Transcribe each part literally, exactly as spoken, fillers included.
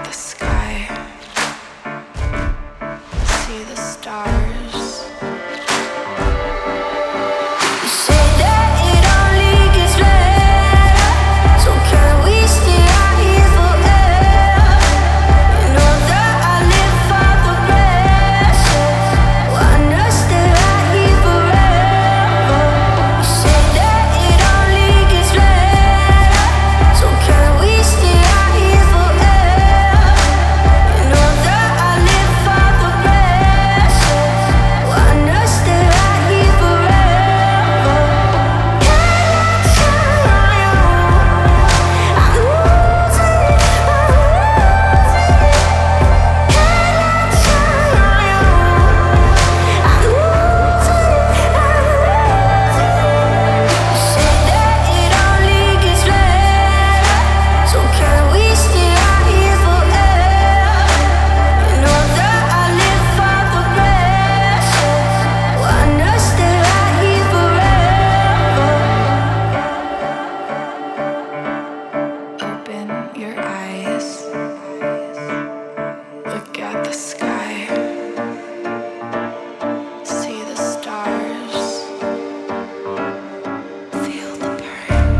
the sky, see the stars. You say that it only gets better, so can we stay out here forever? You know that I live for the pressure. Wanna stay out here forever. You say that it only gets better, so can we stay out here forever? You know that I live for the pressure. Wanna stay out here forever. Can I tell you I'm losing it, I'm losing it. Can I tell you I'm losing it, I'm losing it. You say that it only gets better, so can we stay out here forever? You know that I live for the pressure. Wanna stay out here forever. Open your eyes, look at the sky, see the stars, feel the burn.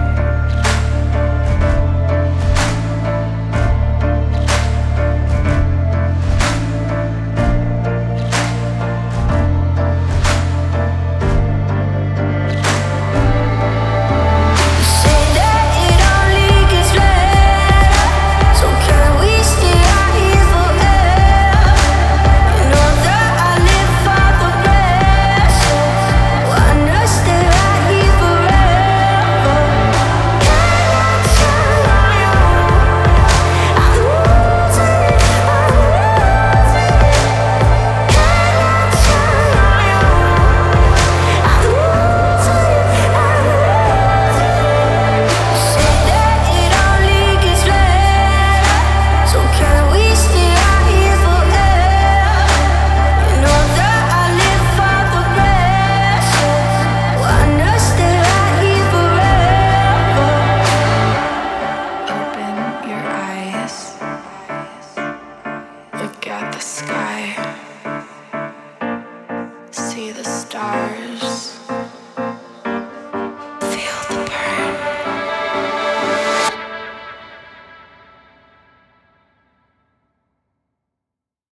You say that it only gets better, so can we stay out here forever? You know that I live for the pressure. Wanna stay out here forever. Can I tell you I'm losing it, I'm losing it. Can I tell you I'm losing it, I'm losing it. You say that it only gets better, so can we stay out here forever? You know that I live for the pressure. Wanna stay out here forever. Open your eyes, look at the sky.